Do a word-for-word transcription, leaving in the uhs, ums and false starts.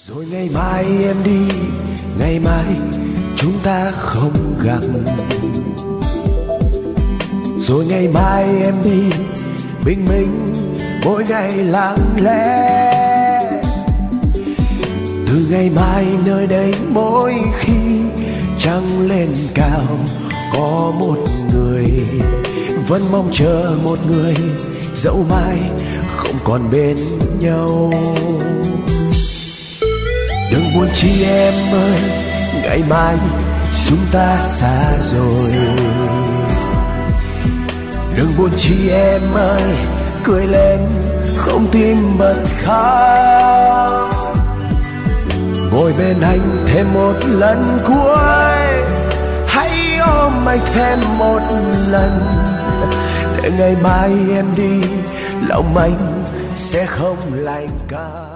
Rồi ngày mai em đi, ngày mai chúng ta không gặp. Rồi ngày mai em đi, bình minh mỗi ngày lặng lẽ. Từ ngày mai nơi đây mỗi khi trăng lên cao, có một người vẫn mong chờ một người, dẫu mai không còn bên nhau. Đừng buồn chi em ơi, ngày mai chúng ta xa rồi. Đừng buồn chi em ơi, cười lên không tim bật khóc. Ngồi bên anh thêm một lần cuối, hãy ôm anh thêm một lần, để ngày mai em đi lòng anh sẽ không lạnh cả.